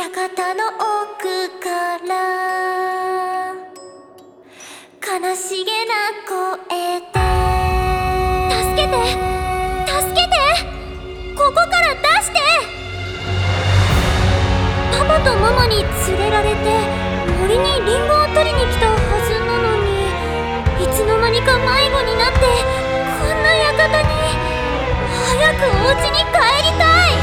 館の奥から悲しげな声で助けて助けて、ここから出して。パパとママに連れられて森にリンゴを取りに来たはずなのに、いつの間にか迷子になってこんな館に。早くお家に帰りたい。